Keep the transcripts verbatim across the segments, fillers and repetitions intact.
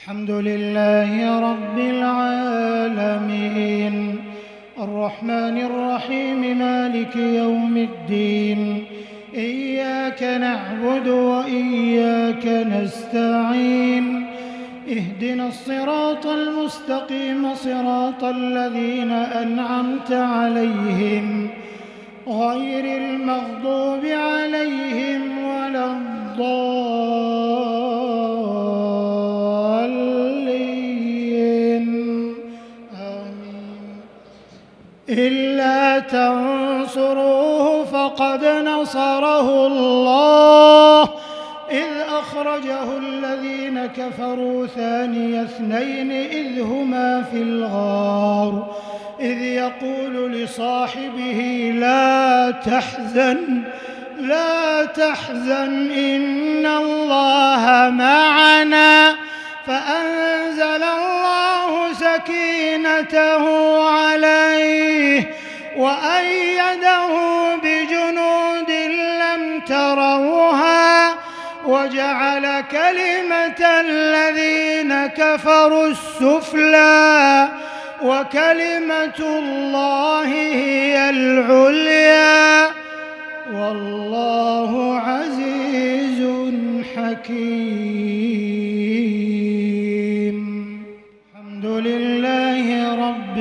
الحمد لله رب العالمين الرحمن الرحيم مالك يوم الدين إياك نعبد وإياك نستعين اهدنا الصراط المستقيم صراط الذين أنعمت عليهم غير المغضوب عليهم ولا الضالين آمين. إلا تنصروه فقد نصره الله إذ أخرجه الذين كفروا ثاني اثنين إذ هما في الغار إذ يقول لصاحبه لا تحزن لا تحزن إن الله معنا فأنزل الله سكينته عليه وأيده بجنود لم تروها وجعل كلمة الذين كفروا السفلى وكلمة الله هي العليا والله عزيز حكيم. الحمد لله رب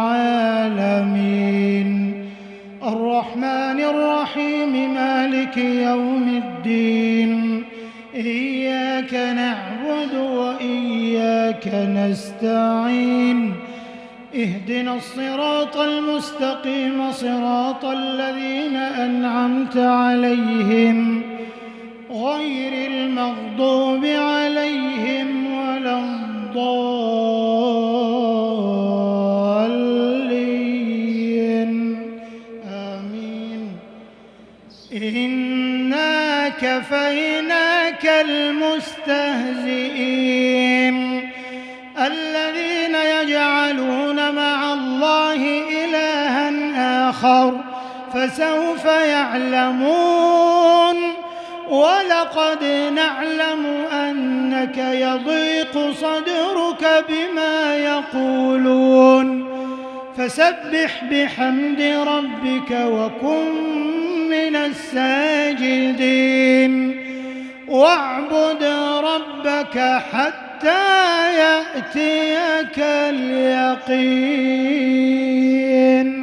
العالمين الرحمن الرحيم مالك يوم الدين إياك نعبد وإياك نستعين اهدنا الصراط المستقيم صراط الذين أنعمت عليهم غير المغضوب عليهم ولا الضالين آمين. إنا كفيناك المستهزئين الذين يجعلون مع الله إلها آخر فسوف يعلمون ولقد نعلم أنك يضيق صدرك بما يقولون فسبح بحمد ربك وكن من الساجدين واعبد ربك حتى حتى يأتيك اليقين.